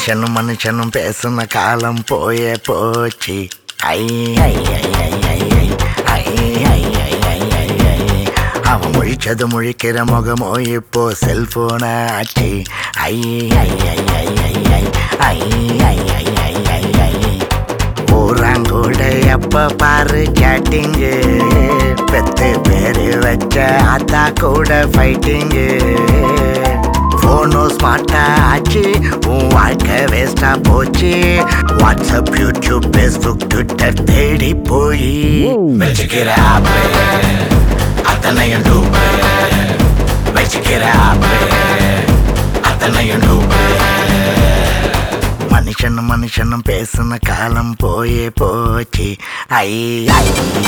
மனுஷனும் மனுஷனும் பேசுன காலம் போயே போச்சு. ஐ ஐ ஐ ஐ ஐ ஐ ஐ ஐ ஐ ஐ ஐ ஐ அவன் முழிச்சது முழிக்கிற முகமோ இப்போ செல்போன ஆச்சு. ஐ ஐ ஐ ஐ ஐ ஐ ஐ ஐ ஐ ஐ ஐ ஐ ஊராங்கூட எப்ப பாரு சேட்டிங்கு, பெத்து பேரு வச்ச அத்தா கூட ஃபைட்டிங்கு. போனோ ஸ்மார்ட்டா ஆச்சு, உன் வாழ்க்கை வேஸ்டா போச்சு. வாட்ஸ்அப், யூடியூப், ஃபேஸ்புக், ட்விட்டர் தேடி போய் வச்சுக்கிற ஆப்பு அத்தனையும் டூப்பு, வச்சுக்கிற ஆப்பு அத்தனையும் டூப்பு. மனுஷனும் மனுஷனும் பேசுன காலம் போயே போச்சு. ஐ ஐ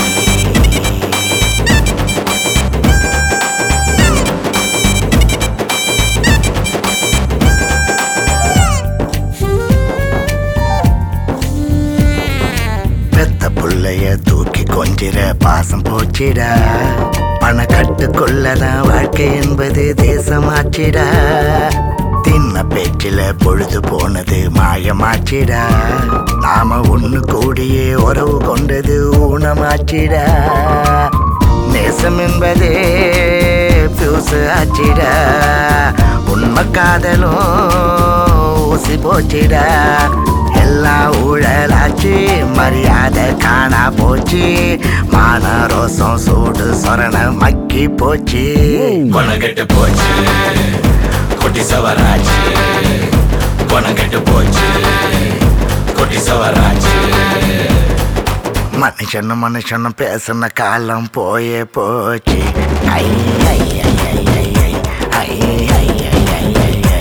பெத்த புள்ளைய தூக்கி கொஞ்சிற பாசம் போச்சிடா. பண கட்டுக்குள்ளதான் வாழ்க்கை என்பது தேசமாச்சிடா. தின்ன பேச்சில பொழுது போனது மாயமாச்சிடா. நாம ஒண்ணு கூடியே உறவு கொண்டது ஊனமாச்சிடா. நேசம் என்பதே பியூசு ஆச்சிடா. உண்மை காதலும் ஊசி போச்சிடா. எல்லாம் ஊழலாச்சு, மரியாதை காணா போச்சு. மான ரோசம் சூடு சொரண மக்கி போச்சு. கொணங்கெட்டு போச்சு, கொட்டி சவராச்சு. கொணங்கெட்டு போச்சு, கொட்டி சவராச்சு. மனுஷனும் மனுஷனும் பேசுன காலம் போயே போச்சு. ஐ ஐ ஐ ஐ ஐ ஐ ஐ ஐ ஐ ஐ ஐ.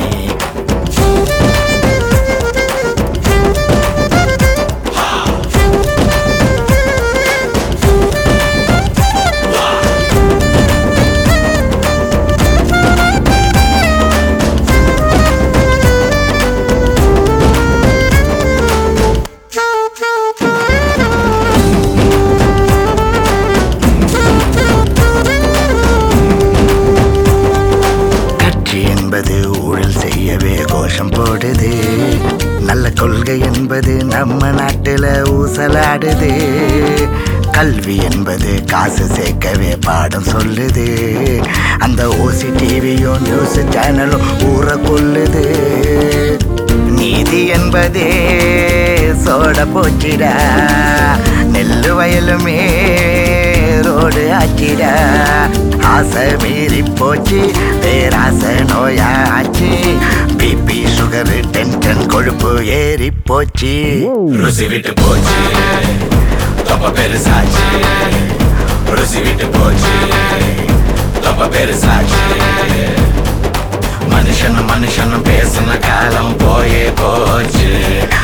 ஊழல் செய்யவே கோஷம் போடுது. நல்ல கொள்கை என்பது நம்ம நாட்டுல ஊசலாடுது. கல்வி என்பது காசு சேர்க்கவே பாடம் சொல்லுது. அந்த ஓசி டிவியும் நியூஸ் சேனலும் ஊற கொள்ளுது. நீதி என்பதே சோட போச்சிடா. நெல்லு வயலுமே ரோடு ஆச்சிடா. ஆசை மீறி போச்சு, பேராசை நோயாச்சு. பிபி சுகர் டென்ஷன் கொழுப்பு ஏறி போச்சு. ருசி விட்டு போச்சு, தொப்ப பெருசாச்சு. ருசி விட்டு போச்சு, தொப்ப பெருசாச்சு. மனுஷனும் மனுஷனும் பேசுன காலம் போயே போச்சு.